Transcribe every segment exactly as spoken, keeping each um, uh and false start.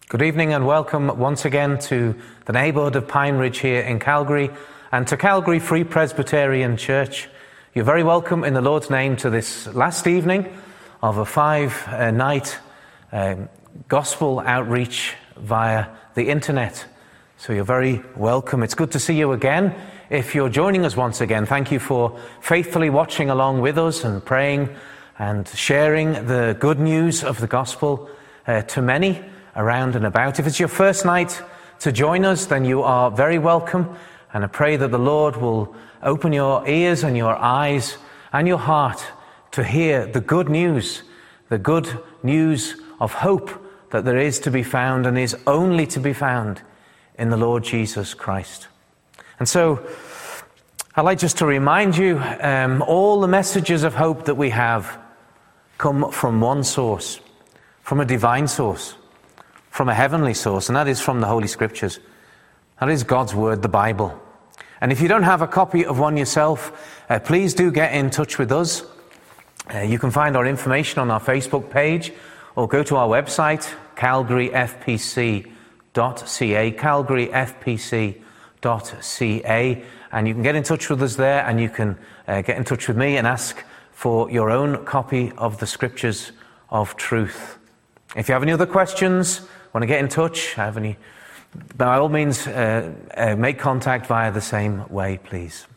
Good evening and welcome once again to the neighbourhood of Pine Ridge here in Calgary and to Calgary Free Presbyterian Church. You're very welcome in the Lord's name to this last evening of a five-night um, gospel outreach via the internet. So you're very welcome. It's good to see you again. If you're joining us once again, thank you for faithfully watching along with us and praying and sharing the good news of the gospel uh, to many around and about. If it's your first night to join us, then you are very welcome, and I pray that the Lord will open your ears and your eyes and your heart to hear the good news, the good news of hope that there is to be found and is only to be found in the Lord Jesus Christ. And so I'd like just to remind you, um, all the messages of hope that we have come from one source, from a divine source, from a heavenly source, and that is from the Holy Scriptures. That is God's Word, the Bible. And if you don't have a copy of one yourself, uh, please do get in touch with us. Uh, you can find our information on our Facebook page or go to our website, calgary f p c dot c a, calgary f p c dot c a, and you can get in touch with us there, and you can uh, get in touch with me and ask for your own copy of the Scriptures of Truth. If you have any other questions, want to get in touch, have any, by all means, uh, uh, make contact via the same way, please.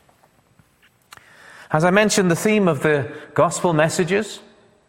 As I mentioned, the theme of the gospel messages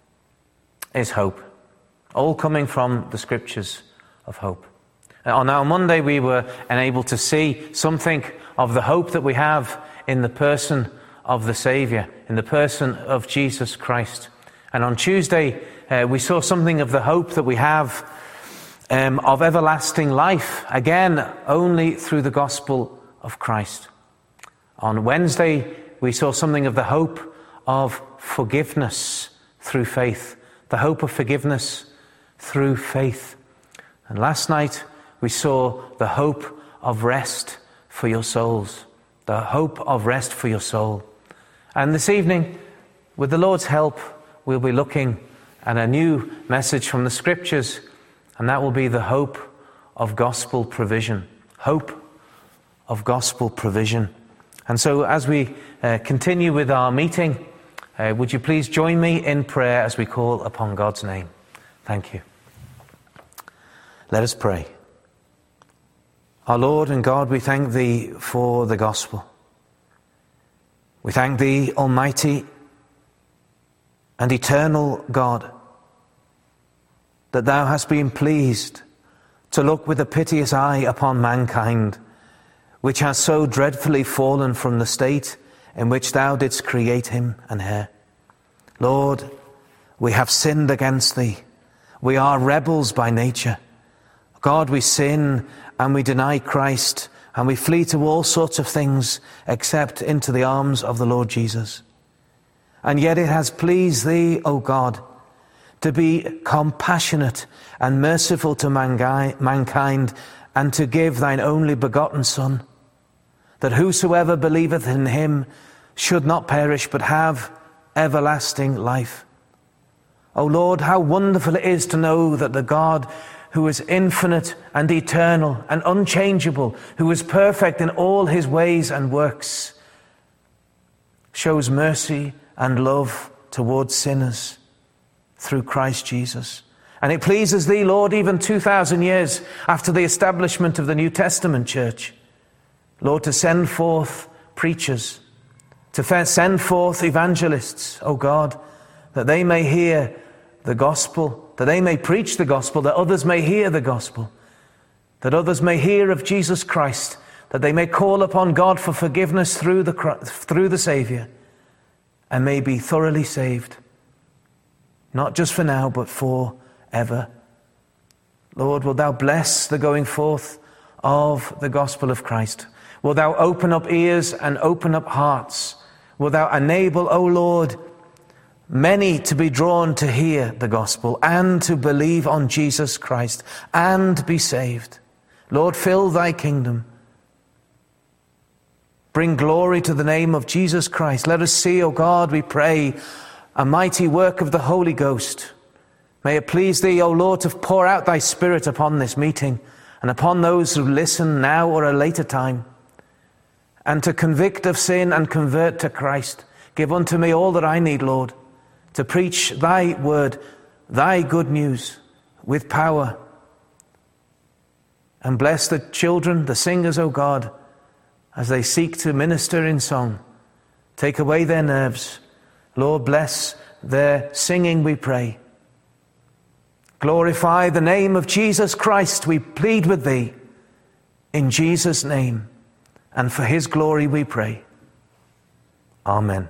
is hope, all coming from the Scriptures of hope. Uh, on our Monday, we were enabled to see something of the hope that we have in the person of the Saviour, in the person of Jesus Christ. And on Tuesday, uh, we saw something of the hope that we have Um, of everlasting life, again, only through the gospel of Christ. On Wednesday, we saw something of the hope of forgiveness through faith, the hope of forgiveness through faith. And last night, we saw the hope of rest for your souls, the hope of rest for your soul. And this evening, with the Lord's help, we'll be looking at a new message from the Scriptures, and that will be the hope of gospel provision. Hope of gospel provision. And so as we uh, continue with our meeting, uh, would you please join me in prayer as we call upon God's name? Thank you. Let us pray. Our Lord and God, we thank Thee for the gospel. We thank Thee, Almighty and eternal God, that Thou hast been pleased to look with a piteous eye upon mankind, which has so dreadfully fallen from the state in which Thou didst create him and her. Lord, we have sinned against Thee. We are rebels by nature. God, we sin and we deny Christ, and we flee to all sorts of things except into the arms of the Lord Jesus. And yet it has pleased Thee, O God, to be compassionate and merciful to mankind, and to give Thine only begotten Son, that whosoever believeth in Him should not perish but have everlasting life. O Lord, how wonderful it is to know that the God who is infinite and eternal and unchangeable, who is perfect in all His ways and works, shows mercy and love towards sinners through Christ Jesus. And it pleases Thee, Lord, even two thousand years after the establishment of the New Testament church, Lord, to send forth preachers, to send forth evangelists, O God, that they may hear the gospel, that they may preach the gospel, that others may hear the gospel, that others may hear of Jesus Christ, that they may call upon God for forgiveness through the, through the Saviour, and may be thoroughly saved. Not just for now, but forever. Lord, will Thou bless the going forth of the gospel of Christ? Will Thou open up ears and open up hearts? Will Thou enable, O Lord, many to be drawn to hear the gospel and to believe on Jesus Christ and be saved? Lord, fill Thy kingdom. Bring glory to the name of Jesus Christ. Let us see, O God, we pray, a mighty work of the Holy Ghost May it please thee, O Lord, to pour out thy Spirit upon this meeting and upon those who listen now or a later time, and to convict of sin and convert to Christ. Give unto me all that I need, Lord, to preach thy word, thy good news with power. And bless the children, the singers, O God, as they seek to minister in song. Take away their nerves. Lord, bless their singing, we pray. Glorify the name of Jesus Christ, we plead with thee. In Jesus' name, and for his glory we pray. Amen.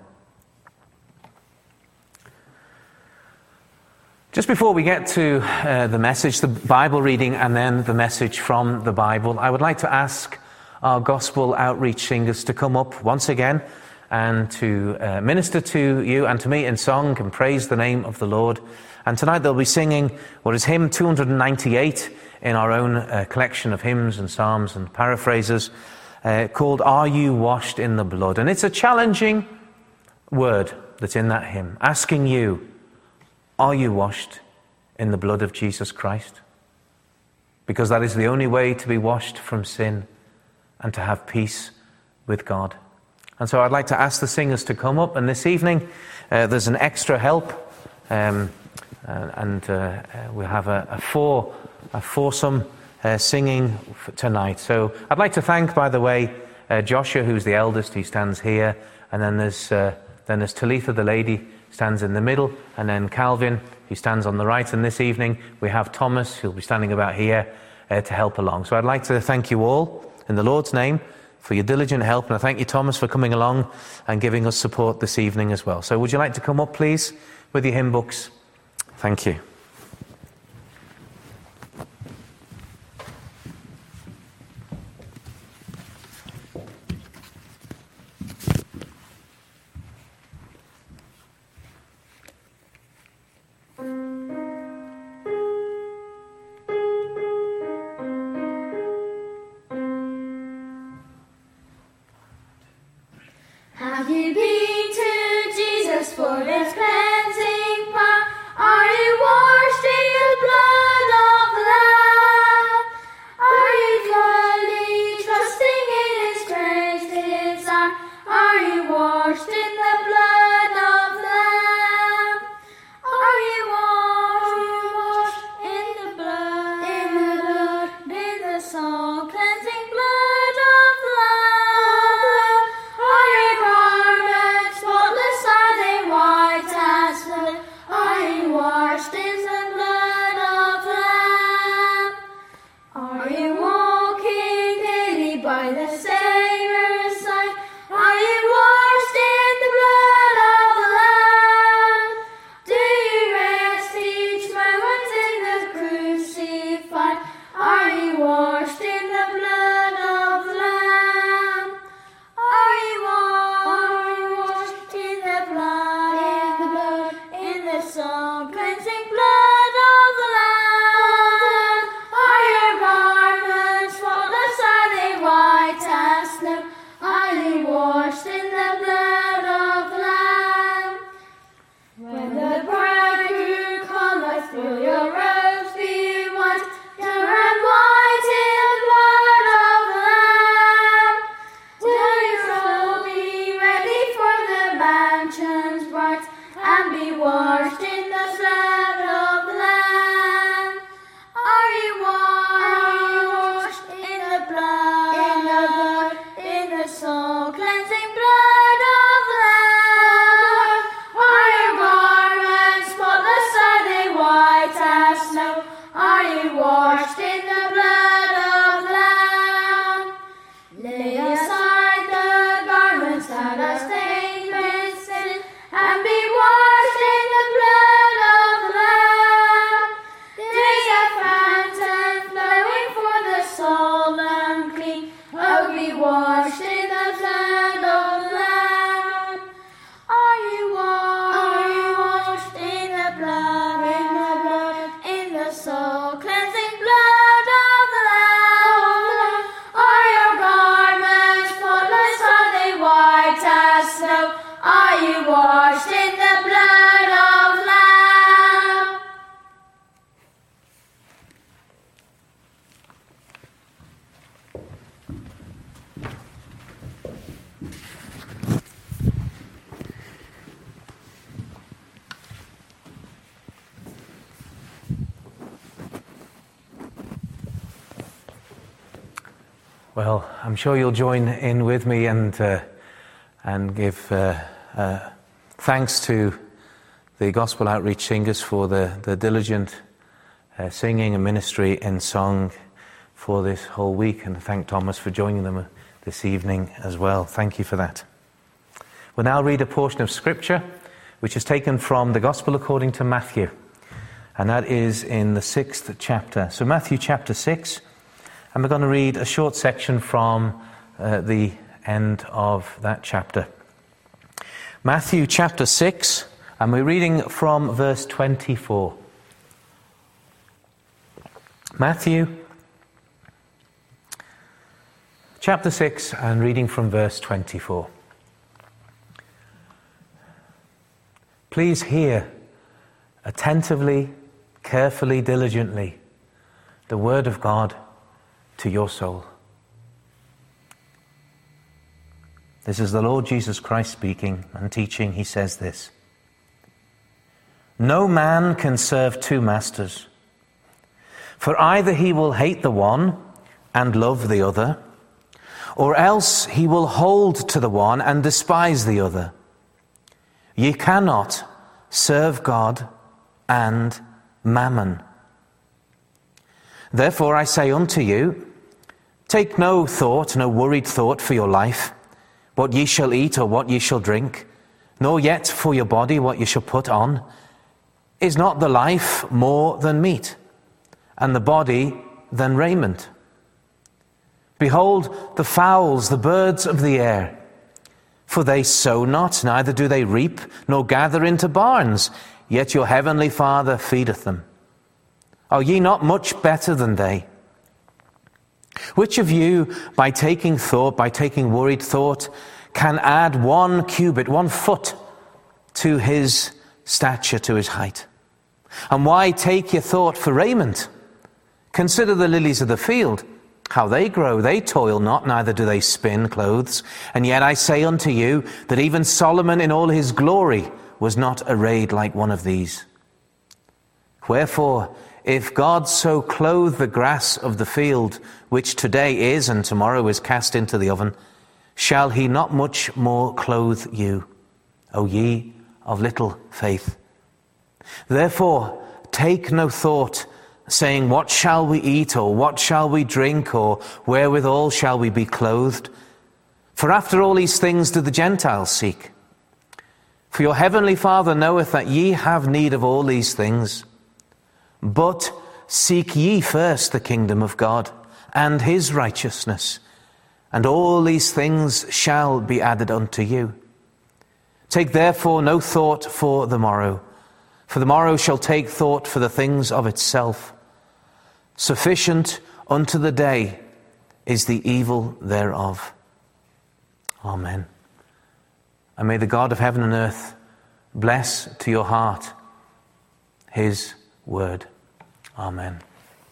Just before we get to uh, the message, the Bible reading, and then the message from the Bible, I would like to ask our gospel outreach singers to come up once again and to uh, minister to you and to me in song and praise the name of the Lord. And tonight they'll be singing what is hymn two hundred ninety-eight in our own uh, collection of hymns and psalms and paraphrases, uh, called Are You Washed in the Blood? And it's a challenging word that's in that hymn, asking you, are you washed in the blood of Jesus Christ? Because that is the only way to be washed from sin and to have peace with God. And so I'd like to ask the singers to come up, and this evening uh, there's an extra help, um, uh, and uh, uh, we'll have a, a four, a foursome uh, singing for tonight. So I'd like to thank, by the way, uh, Joshua, who's the eldest. He stands here, and then there's uh, then there's Talitha, the lady, stands in the middle, and then Calvin, who stands on the right. And this evening we have Thomas, who'll be standing about here uh, to help along. So I'd like to thank you all in the Lord's name for your diligent help, and I thank you, Thomas, for coming along and giving us support this evening as well. So would you like to come up, please, with your hymn books? Thank you. Have you been to Jesus for his cleansing power? Are you washed in the blood of the Lamb? Are you fully trusting in his grace desire? Are you washed in the blood of the Lamb? Are you washed in the blood, in the blood, in the soul cleansing blood of the Lamb? Are your garments spotless, are they white as snow? Are you washed in the blood of the Lamb? Are you walking daily by the Savior's side? Are you washed in the blood of the Lamb? Do you rest each moment in the crucified? Are you washed in the blood of the Lamb? Are you washed in the blood, in the blood, in the soul cleansing blood of the Lamb? Are your garments spotless, are they white as snow? Are you washed in the blood of the Lamb? When the bridegroom cometh, will your robes be white, pure and white in the blood of the Lamb? Will your soul be ready for the mansions bright, and be washed in the blood of the Lamb? Are you washed in the blood, in the blood, in the soul cleansing blood of the Lamb? Are your garments spotless, are they white as snow? Are you washed in the blood of the Lamb? Lay aside the garments that are stained with sin, and be washed in the Well, I'm sure you'll join in with me and uh, and give uh, uh, thanks to the Gospel Outreach singers for the, the diligent uh, singing and ministry in song for this whole week, and thank Thomas for joining them this evening as well. Thank you for that. We'll now read a portion of Scripture which is taken from the Gospel according to Matthew, and that is in the sixth chapter. So Matthew chapter six, and we're going to read a short section from uh, the end of that chapter. Matthew chapter six, and we're reading from verse twenty-four. Matthew chapter six, and reading from verse twenty-four. Please hear attentively, carefully, diligently the word of God to your soul. This is the Lord Jesus Christ speaking and teaching. He says this: no man can serve two masters, for either he will hate the one and love the other, or else he will hold to the one and despise the other. Ye cannot serve God and mammon. Therefore I say unto you, take no thought, no worried thought for your life, what ye shall eat or what ye shall drink, nor yet for your body what ye shall put on. Is not the life more than meat, and the body than raiment? Behold the fowls, the birds of the air, for they sow not, neither do they reap, nor gather into barns, yet your heavenly Father feedeth them. Are ye not much better than they? Which of you, by taking thought, by taking worried thought, can add one cubit, one foot, to his stature, to his height? And why take ye thought for raiment? Consider the lilies of the field, how they grow. They toil not, neither do they spin clothes. And yet I say unto you, that even Solomon in all his glory was not arrayed like one of these. Wherefore, if God so clothe the grass of the field, which today is and tomorrow is cast into the oven, shall he not much more clothe you, O ye of little faith? Therefore take no thought, saying, what shall we eat, or what shall we drink, or wherewithal shall we be clothed? For after all these things do the Gentiles seek. For your heavenly Father knoweth that ye have need of all these things. But seek ye first the kingdom of God and his righteousness, and all these things shall be added unto you. Take therefore no thought for the morrow, for the morrow shall take thought for the things of itself. Sufficient unto the day is the evil thereof. Amen. And may the God of heaven and earth bless to your heart his word. Amen.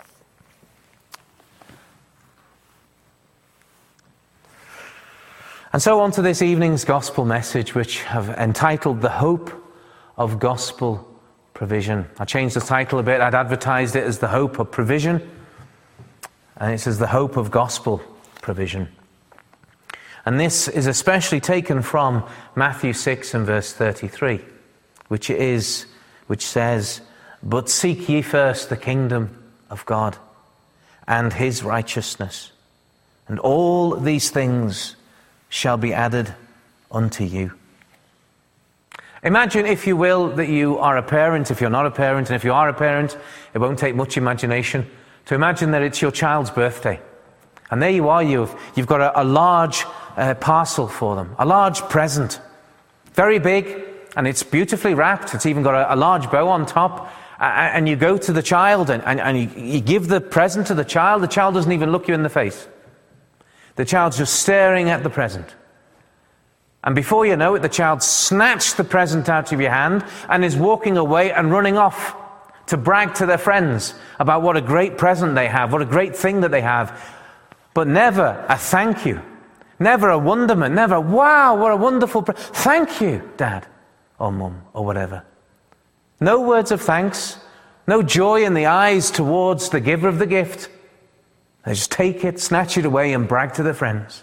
And so on to this evening's gospel message, which I've entitled The Hope of Gospel Provision. I changed the title a bit. I'd advertised it as The Hope of Provision, and it says The Hope of Gospel Provision. And this is especially taken from Matthew six and verse thirty-three, which is, which says, but seek ye first the kingdom of God and his righteousness, and all these things shall be added unto you. Imagine, if you will, that you are a parent, if you're not a parent, and if you are a parent, it won't take much imagination to imagine that it's your child's birthday. And there you are, you've, you've got a, a large uh, parcel for them, a large present, very big, and it's beautifully wrapped. It's even got a, a large bow on top. And you go to the child and, and, and you, you give the present to the child. The child doesn't even look you in the face. The child's just staring at the present. And before you know it, the child snatched the present out of your hand and is walking away and running off to brag to their friends about what a great present they have, what a great thing that they have. But never a thank you, never a wonderment, never, wow, what a wonderful pre- thank you, Dad or Mum or whatever. No words of thanks, no joy in the eyes towards the giver of the gift. They just take it, snatch it away, and brag to their friends.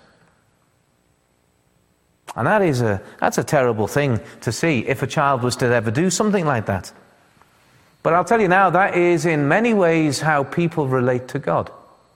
And that is a that's a terrible thing to see if a child was to ever do something like that. But I'll tell you now, that is in many ways how people relate to God.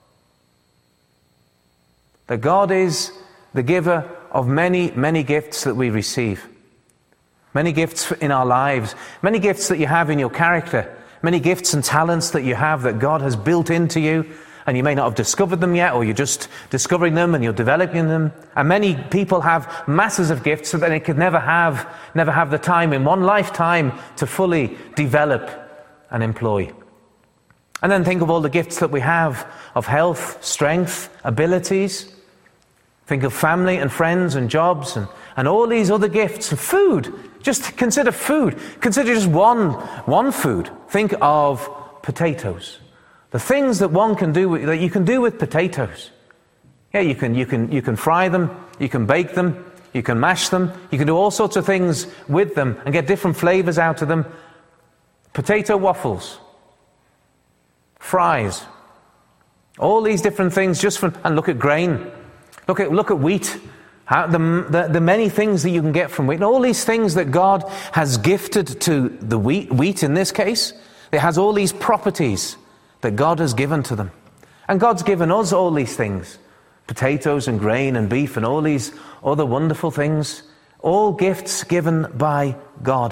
That God is the giver of many, many gifts that we receive. Many gifts in our lives. Many gifts that you have in your character. Many gifts and talents that you have that God has built into you. And you may not have discovered them yet, or you're just discovering them and you're developing them. And many people have masses of gifts that they could never have, never have the time in one lifetime to fully develop and employ. And then think of all the gifts that we have of health, strength, abilities. Think of family and friends and jobs and, and all these other gifts. And food. Just consider food. Consider just one, one food. Think of potatoes. The things that one can do, with, that you can do with potatoes. Yeah, you can, you can, you can fry them, you can bake them, you can mash them, you can do all sorts of things with them and get different flavors out of them. Potato waffles, fries, all these different things just from, and look at grain, look at, look at wheat, how, the, the, the many things that you can get from wheat, and all these things that God has gifted to the wheat, wheat in this case, it has all these properties that God has given to them. And God's given us all these things. Potatoes and grain and beef and all these other wonderful things. All gifts given by God.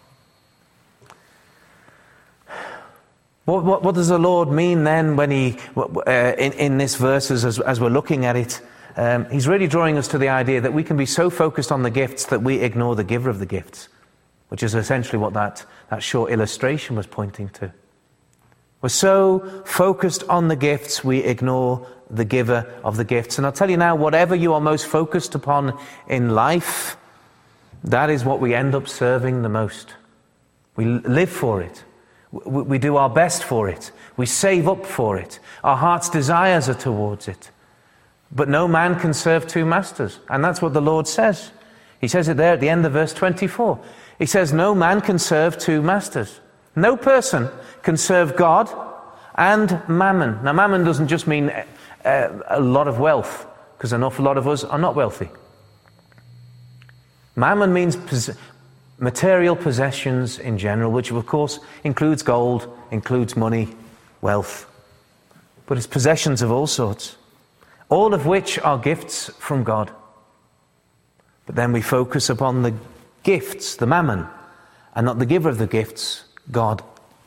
What, what, what does the Lord mean then when he, uh, in, in this verses as, as we're looking at it? Um, he's really drawing us to the idea that we can be so focused on the gifts that we ignore the giver of the gifts. Which is essentially what that, that short illustration was pointing to. We're so focused on the gifts, we ignore the giver of the gifts. And I'll tell you now, whatever you are most focused upon in life, that is what we end up serving the most. We live for it. We do our best for it. We save up for it. Our heart's desires are towards it. But no man can serve two masters. And that's what the Lord says. He says it there at the end of verse twenty-four. He says, no man can serve two masters. No person can serve God and mammon. Now, mammon doesn't just mean uh, a lot of wealth, because an awful lot of us are not wealthy. Mammon means pos- material possessions in general, which of course includes gold, includes money, wealth. But it's possessions of all sorts, all of which are gifts from God. But then we focus upon the gifts, the mammon, and not the giver of the gifts, God.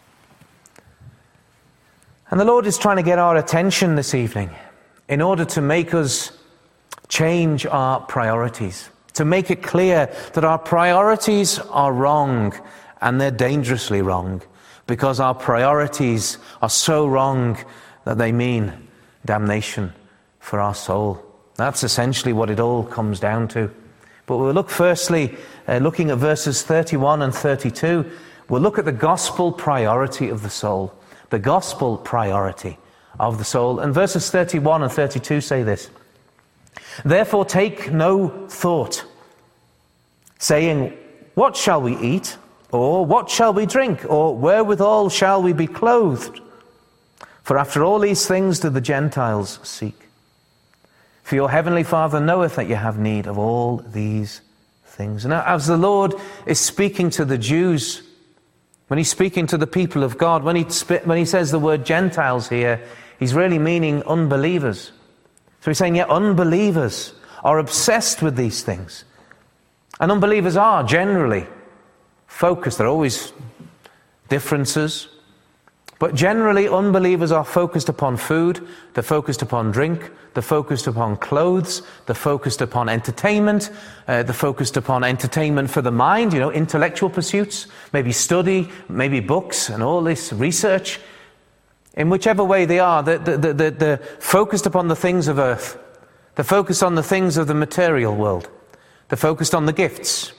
And the Lord is trying to get our attention this evening in order to make us change our priorities, to make it clear that our priorities are wrong, and they're dangerously wrong, because our priorities are so wrong that they mean damnation for our soul. That's essentially what it all comes down to. But we'll look firstly, uh, looking at verses thirty-one and thirty-two, we'll look at the gospel priority of the soul. The gospel priority of the soul. And verses thirty-one and thirty-two say this. Therefore take no thought, saying, what shall we eat? Or what shall we drink? Or wherewithal shall we be clothed? For after all these things do the Gentiles seek. For your heavenly Father knoweth that you have need of all these things. Now, as the Lord is speaking to the Jews, when he's speaking to the people of God, when he, when he says the word Gentiles here, he's really meaning unbelievers. So he's saying, yeah, unbelievers are obsessed with these things. And unbelievers are generally focused. There are always differences. But generally, unbelievers are focused upon food, they're focused upon drink, they're focused upon clothes, they're focused upon entertainment, uh, they're focused upon entertainment for the mind, you know, intellectual pursuits, maybe study, maybe books, and all this research. In whichever way they are, they're, they're, they're, they're focused upon the things of earth. They're focused on the things of the material world. They're focused on the gifts.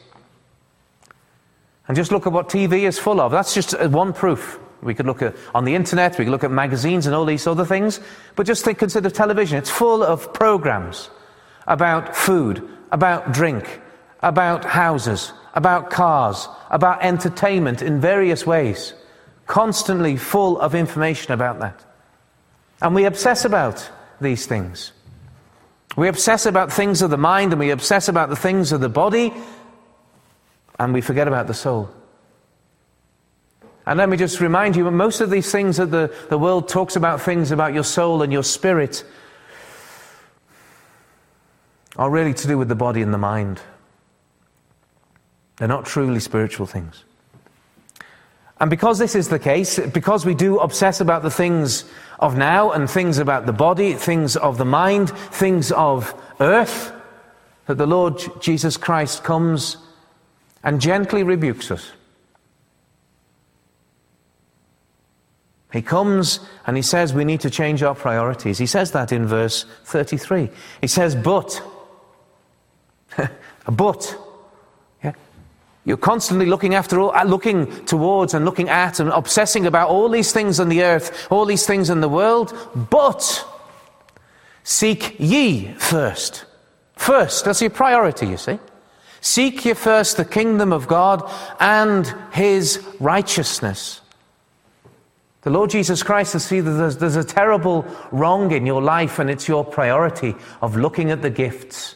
And just look at what T V is full of. That's just one proof. We could look at on the internet, we could look at magazines and all these other things. But just think, consider television. It's full of programs about food, about drink, about houses, about cars, about entertainment in various ways. Constantly full of information about that. And we obsess about these things. We obsess about things of the mind, and we obsess about the things of the body, and we forget about the soul. And let me just remind you, most of these things that the, the world talks about, things about your soul and your spirit, are really to do with the body and the mind. They're not truly spiritual things. And because this is the case, because we do obsess about the things of now and things about the body, things of the mind, things of earth, that the Lord Jesus Christ comes and gently rebukes us. He comes and he says we need to change our priorities. He says that in verse thirty-three. He says, but, but, yeah, you're constantly looking after, all, looking towards and looking at and obsessing about all these things on the earth, all these things in the world, but seek ye first. First, that's your priority, you see. Seek ye first the kingdom of God and his righteousness. The Lord Jesus Christ has seen that there's, there's a terrible wrong in your life, and it's your priority of looking at the gifts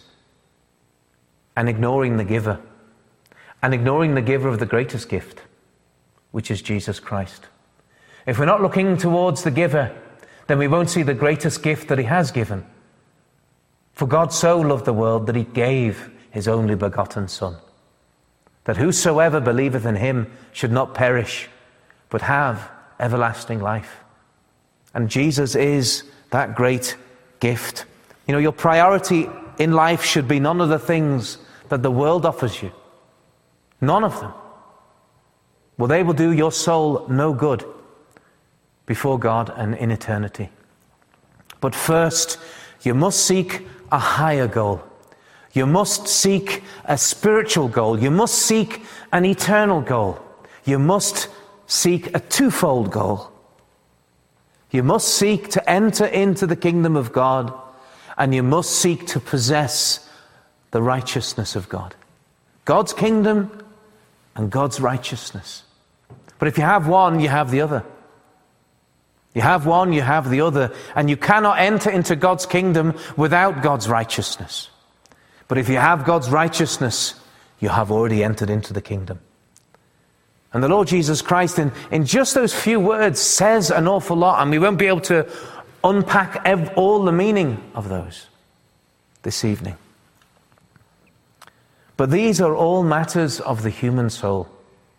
and ignoring the giver. And ignoring the giver of the greatest gift, which is Jesus Christ. If we're not looking towards the giver, then we won't see the greatest gift that he has given. For God so loved the world that he gave his only begotten Son, that whosoever believeth in him should not perish, but have everlasting life. And Jesus is that great gift. You know, your priority in life should be none of the things that the world offers you. None of them. Well, they will do your soul no good before God and in eternity. But first, you must seek a higher goal. You must seek a spiritual goal. You must seek an eternal goal. You must seek a twofold goal. You must seek to enter into the kingdom of God, and you must seek to possess the righteousness of God. God's kingdom and God's righteousness. But if you have one, you have the other. You have one, you have the other. And you cannot enter into God's kingdom without God's righteousness. But if you have God's righteousness, you have already entered into the kingdom. And the Lord Jesus Christ, in, in just those few words, says an awful lot. And we won't be able to unpack ev- all the meaning of those this evening. But these are all matters of the human soul.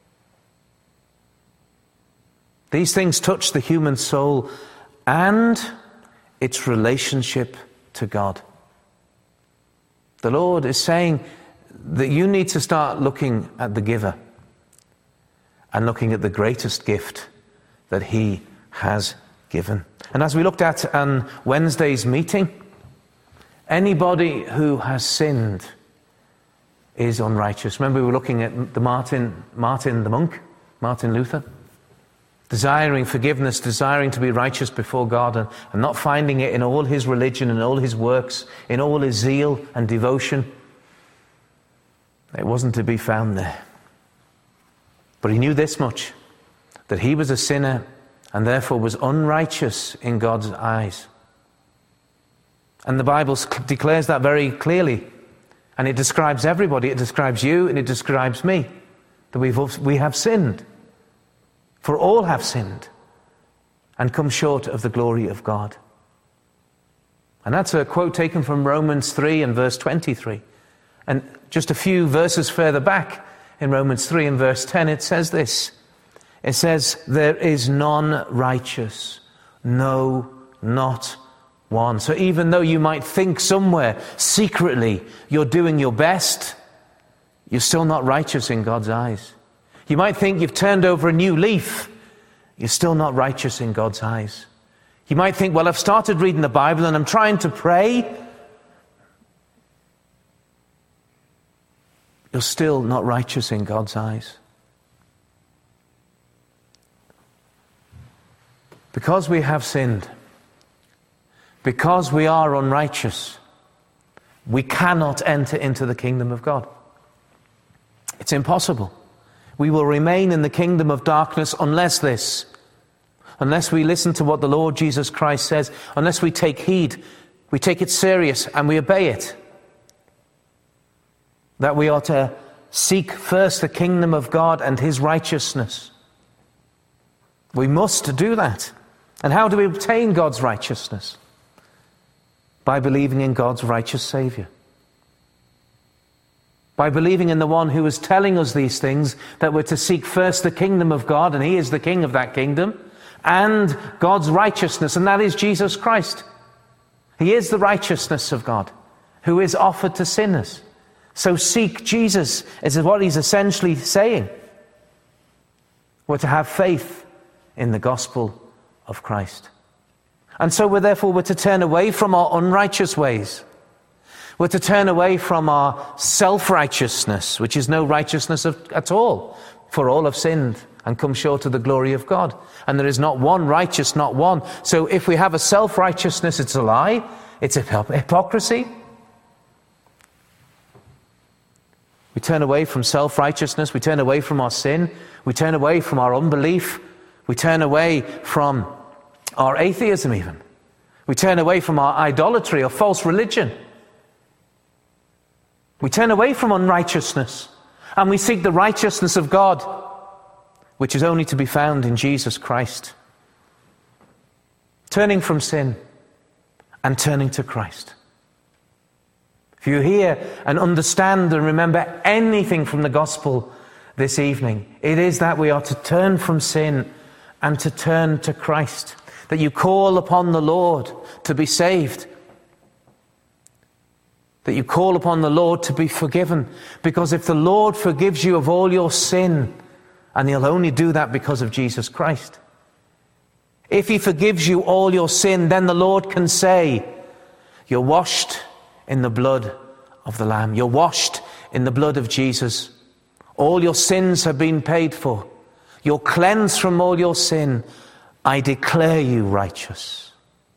These things touch the human soul and its relationship to God. The Lord is saying that you need to start looking at the giver and looking at the greatest gift that he has given. And as we looked at on Wednesday's meeting, anybody who has sinned is unrighteous. Remember, we were looking at the Martin, Martin the monk, Martin Luther, desiring forgiveness, desiring to be righteous before God, and, and not finding it in all his religion and all his works, in all his zeal and devotion. It wasn't to be found there. But he knew this much, that he was a sinner and therefore was unrighteous in God's eyes. And the Bible declares that very clearly. And it describes everybody. It describes you and it describes me. That we've, we have sinned. For all have sinned and come short of the glory of God. And that's a quote taken from Romans three and verse twenty-three. And just a few verses further back in Romans three and verse ten, it says this. It says, there is none righteous, no, not one. So even though you might think somewhere secretly you're doing your best, you're still not righteous in God's eyes. You might think you've turned over a new leaf, you're still not righteous in God's eyes. You might think, well, I've started reading the Bible and I'm trying to pray. You're still not righteous in God's eyes. Because we have sinned, because we are unrighteous, we cannot enter into the kingdom of God. It's impossible. We will remain in the kingdom of darkness unless this, unless we listen to what the Lord Jesus Christ says, unless we take heed, we take it serious and we obey it, that we are to seek first the kingdom of God and his righteousness. We must do that. And how do we obtain God's righteousness? By believing in God's righteous Savior. By believing in the one who is telling us these things, that we're to seek first the kingdom of God, and he is the king of that kingdom, and God's righteousness, and that is Jesus Christ. He is the righteousness of God, who is offered to sinners. So seek Jesus, is what he's essentially saying. We're to have faith in the gospel of Christ. And so we're therefore we're to turn away from our unrighteous ways. We're to turn away from our self-righteousness, which is no righteousness of, at all. For all have sinned and come short of the glory of God. And there is not one righteous, not one. So if we have a self-righteousness, it's a lie. It's a hypocrisy. We turn away from self-righteousness. We turn away from our sin. We turn away from our unbelief. We turn away from our atheism even. We turn away from our idolatry or false religion. We turn away from unrighteousness and we seek the righteousness of God, which is only to be found in Jesus Christ. Turning from sin and turning to Christ. If you hear and understand and remember anything from the gospel this evening, it is that we are to turn from sin and to turn to Christ. That you call upon the Lord to be saved. That you call upon the Lord to be forgiven. Because if the Lord forgives you of all your sin, and he'll only do that because of Jesus Christ. If he forgives you all your sin, then the Lord can say, you're washed in the blood of the Lamb. You're washed in the blood of Jesus. All your sins have been paid for. You're cleansed from all your sin. I declare you righteous.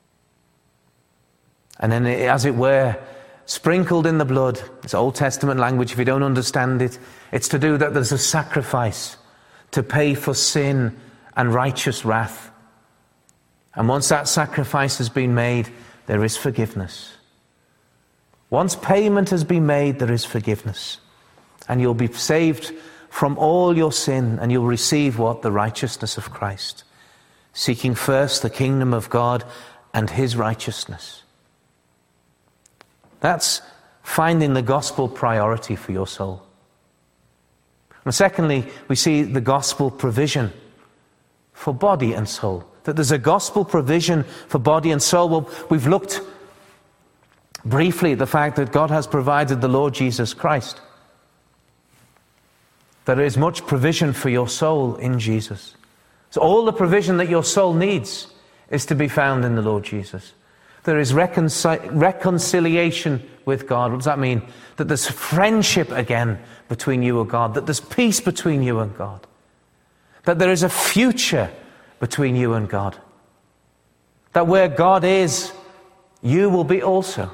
And then, as it were, sprinkled in the blood. It's Old Testament language. If you don't understand it, it's to do that there's a sacrifice to pay for sin and righteous wrath. And once that sacrifice has been made, there is forgiveness. Once payment has been made, there is forgiveness. And you'll be saved from all your sin, and you'll receive what? The righteousness of Christ. Seeking first the kingdom of God and his righteousness. That's finding the gospel priority for your soul. And secondly, we see the gospel provision for body and soul. That there's a gospel provision for body and soul. Well, we've looked briefly at the fact that God has provided the Lord Jesus Christ. There is much provision for your soul in Jesus. So all the provision that your soul needs is to be found in the Lord Jesus. There is reconcil- reconciliation with God. What does that mean? That there's friendship again between you and God. That there's peace between you and God. That there is a future between you and God. That where God is, you will be also.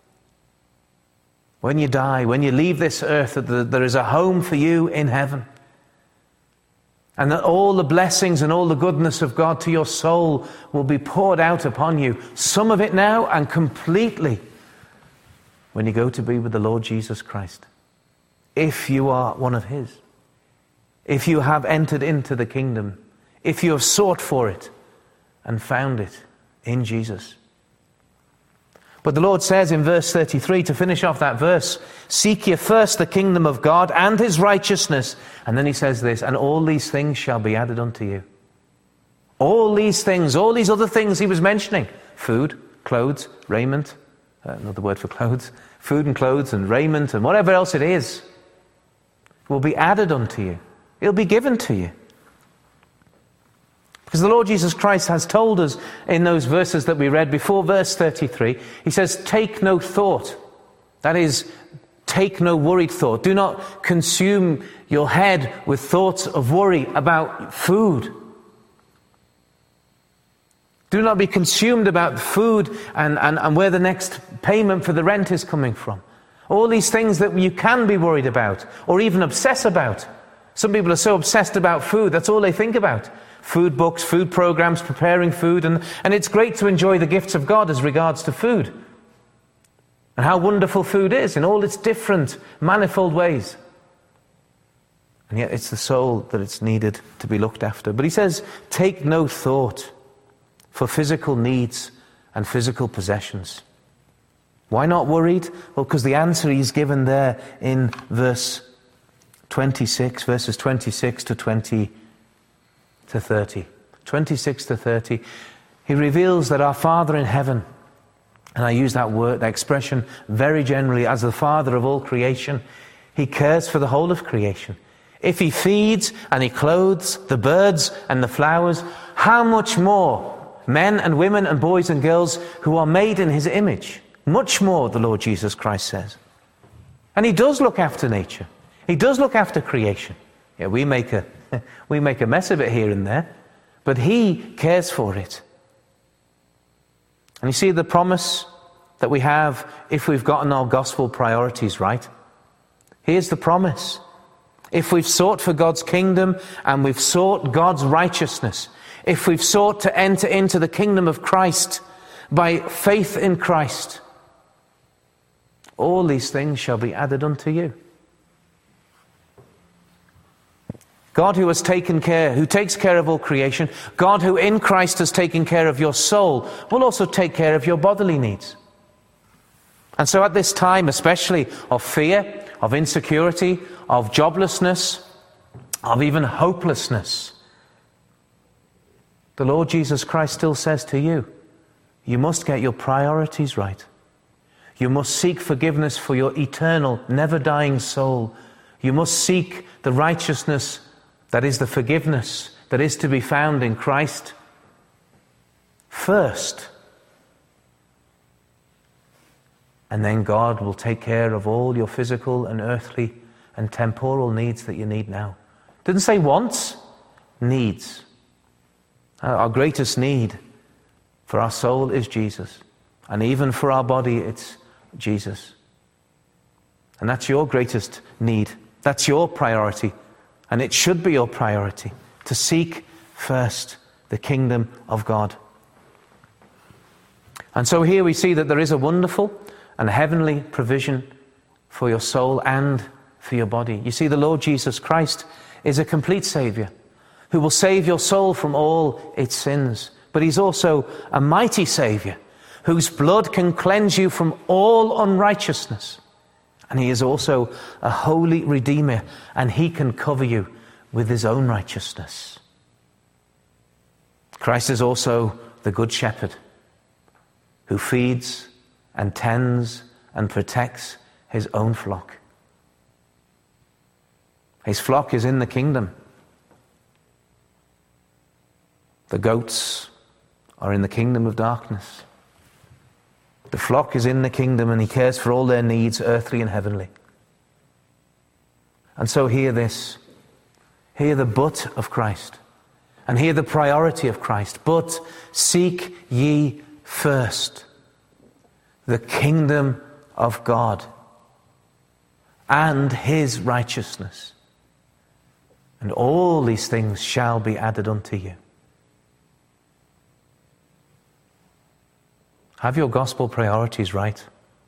When you die, when you leave this earth, that there is a home for you in heaven. And that all the blessings and all the goodness of God to your soul will be poured out upon you. Some of it now and completely when you go to be with the Lord Jesus Christ. If you are one of his. If you have entered into the kingdom. If you have sought for it and found it in Jesus. But the Lord says in verse thirty-three, to finish off that verse, seek ye first the kingdom of God and his righteousness. And then he says this, and all these things shall be added unto you. All these things, all these other things he was mentioning. Food, clothes, raiment, uh, another word for clothes. Food and clothes and raiment and whatever else it is, will be added unto you. It'll be given to you. Because the Lord Jesus Christ has told us in those verses that we read before, verse thirty-three, he says, take no thought. That is, take no worried thought. Do not consume your head with thoughts of worry about food. Do not be consumed about food and, and, and where the next payment for the rent is coming from. All these things that you can be worried about or even obsess about. Some people are so obsessed about food, that's all they think about. food books, food programs, preparing food, and, and it's great to enjoy the gifts of God as regards to food. And how wonderful food is in all its different, manifold ways. And yet it's the soul that it's needed to be looked after. But he says, take no thought for physical needs and physical possessions. Why not worried? Well, because the answer he's given there in verse twenty-six, verses twenty-six to twenty to thirty. twenty-six to thirty. He reveals that our Father in heaven, and I use that word, that expression very generally, as the Father of all creation, he cares for the whole of creation. If he feeds and he clothes the birds and the flowers, how much more men and women and boys and girls who are made in his image? Much more, the Lord Jesus Christ says. And he does look after nature. He does look after creation. Yeah, we make a we make a mess of it here and there, but he cares for it. And you see the promise that we have if we've gotten our gospel priorities right. Here's the promise. If we've sought for God's kingdom and we've sought God's righteousness, if we've sought to enter into the kingdom of Christ by faith in Christ, all these things shall be added unto you. God who has taken care, who takes care of all creation, God who in Christ has taken care of your soul, will also take care of your bodily needs. And so at this time, especially of fear, of insecurity, of joblessness, of even hopelessness, the Lord Jesus Christ still says to you, you must get your priorities right. You must seek forgiveness for your eternal, never-dying soul. You must seek the righteousness that is the forgiveness that is to be found in Christ first. And then God will take care of all your physical and earthly and temporal needs that you need now. Didn't say wants, needs. Our greatest need for our soul is Jesus. And even for our body, it's Jesus. And that's your greatest need. That's your priority. And it should be your priority to seek first the kingdom of God. And so here we see that there is a wonderful and heavenly provision for your soul and for your body. You see, the Lord Jesus Christ is a complete Savior who will save your soul from all its sins. But he's also a mighty Savior whose blood can cleanse you from all unrighteousness. And he is also a holy Redeemer, and he can cover you with his own righteousness. Christ is also the Good Shepherd who feeds and tends and protects his own flock. His flock is in the kingdom. The goats are in the kingdom of darkness. The flock is in the kingdom, and he cares for all their needs, earthly and heavenly. And so hear this. Hear the but of Christ. And hear the priority of Christ. But seek ye first the kingdom of God and his righteousness. And all these things shall be added unto you. Have your gospel priorities right.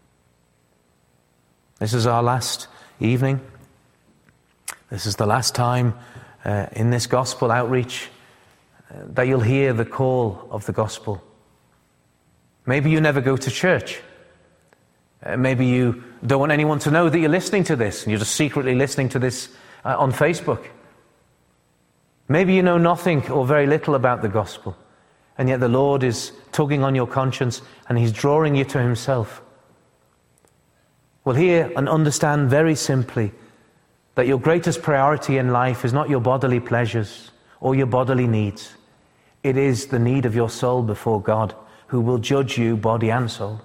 This is our last evening. This is the last time uh, in this gospel outreach uh, that you'll hear the call of the gospel. Maybe you never go to church. Uh, maybe you don't want anyone to know that you're listening to this, and you're just secretly listening to this uh, on Facebook. Maybe you know nothing or very little about the gospel, and yet the Lord is tugging on your conscience and he's drawing you to himself. Well, hear and understand very simply that your greatest priority in life is not your bodily pleasures or your bodily needs. It is the need of your soul before God, who will judge you body and soul.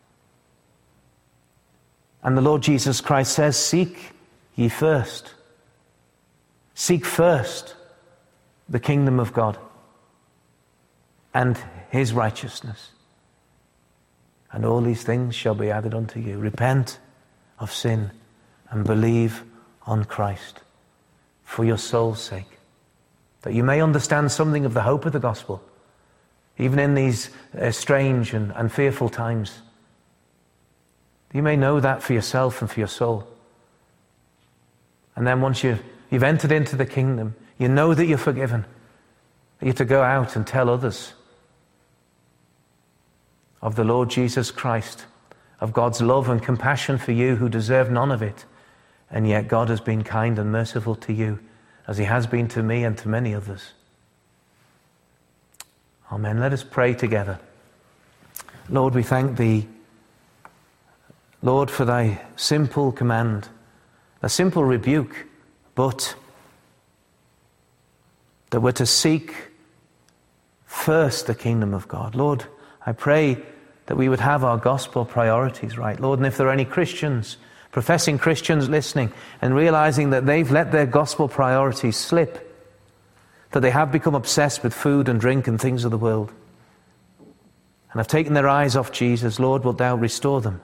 And the Lord Jesus Christ says, seek ye first. Seek first the kingdom of God and his righteousness. And all these things shall be added unto you. Repent of sin and believe on Christ for your soul's sake. that you may understand something of the hope of the gospel, even in these uh, strange and, and fearful times. You may know that for yourself and for your soul. And then once you, you've entered into the kingdom, you know that you're forgiven. You're to go out and tell others of the Lord Jesus Christ, of God's love and compassion for you who deserve none of it. And yet God has been kind and merciful to you, as he has been to me and to many others. Amen. Let us pray together. Lord, we thank thee, Lord, for thy simple command, a simple rebuke, but that we're to seek first the kingdom of God. Lord, I pray that we would have our gospel priorities right. Lord, and if there are any Christians, professing Christians listening and realizing that they've let their gospel priorities slip, that they have become obsessed with food and drink and things of the world, and have taken their eyes off Jesus, Lord, wilt thou restore them?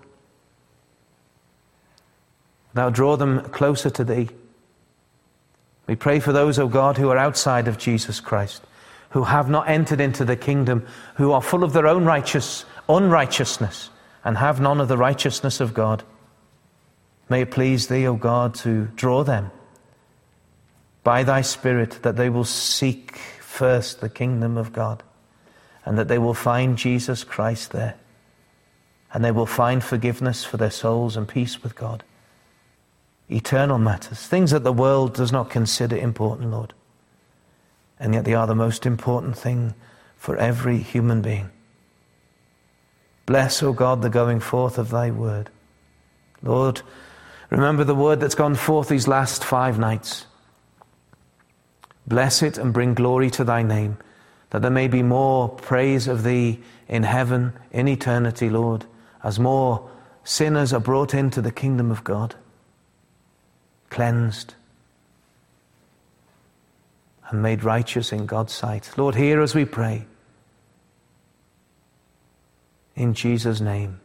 Thou draw them closer to thee. We pray for those, O God, who are outside of Jesus Christ, who have not entered into the kingdom, who are full of their own righteous unrighteousness and have none of the righteousness of God. May it please thee, O God, to draw them by thy Spirit, that they will seek first the kingdom of God, and that they will find Jesus Christ there, and they will find forgiveness for their souls and peace with God. Eternal matters, things that the world does not consider important, Lord, and yet they are the most important thing for every human being. Bless, O God, the going forth of thy word. Lord, remember the word that's gone forth these last five nights. Bless it and bring glory to thy name, that there may be more praise of thee in heaven, in eternity, Lord, as more sinners are brought into the kingdom of God, cleansed and made righteous in God's sight. Lord, hear as we pray. In Jesus' name,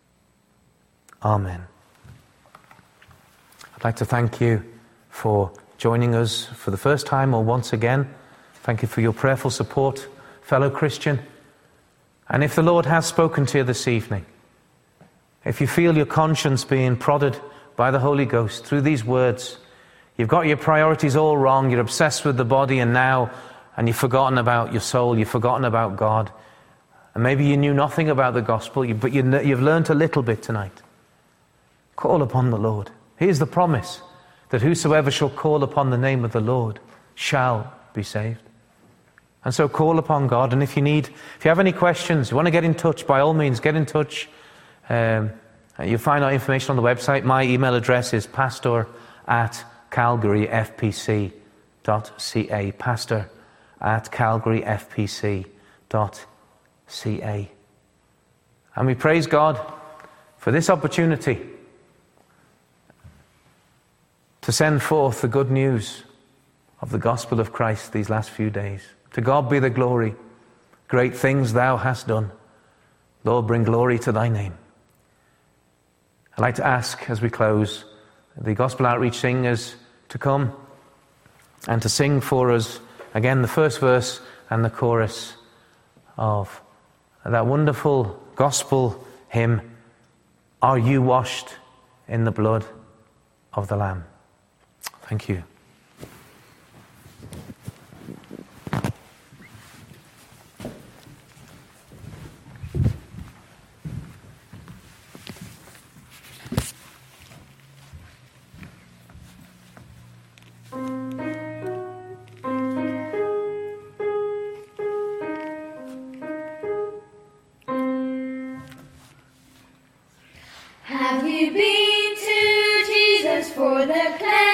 amen. I'd like to thank you for joining us for the first time or once again. Thank you for your prayerful support, fellow Christian. And if the Lord has spoken to you this evening, if you feel your conscience being prodded by the Holy Ghost through these words, you've got your priorities all wrong, you're obsessed with the body and now, and you've forgotten about your soul, you've forgotten about God, and maybe you knew nothing about the gospel, but you've learned a little bit tonight. Call upon the Lord. Here's the promise, that whosoever shall call upon the name of the Lord shall be saved. And so call upon God, and if you need, if you have any questions, you want to get in touch, by all means, get in touch. Um, you'll find out information on the website. My email address is pastor at calgary f p c dot c a, pastor at calgary f p c dot c a. And we praise God for this opportunity to send forth the good news of the gospel of Christ these last few days. To God be the glory. Great things thou hast done. Lord, bring glory to thy name. I'd like to ask, as we close, the gospel outreach singers to come and to sing for us again the first verse and the chorus of that wonderful gospel hymn, Are You Washed in the Blood of the Lamb? Thank you. Have you been to Jesus for the cleansing?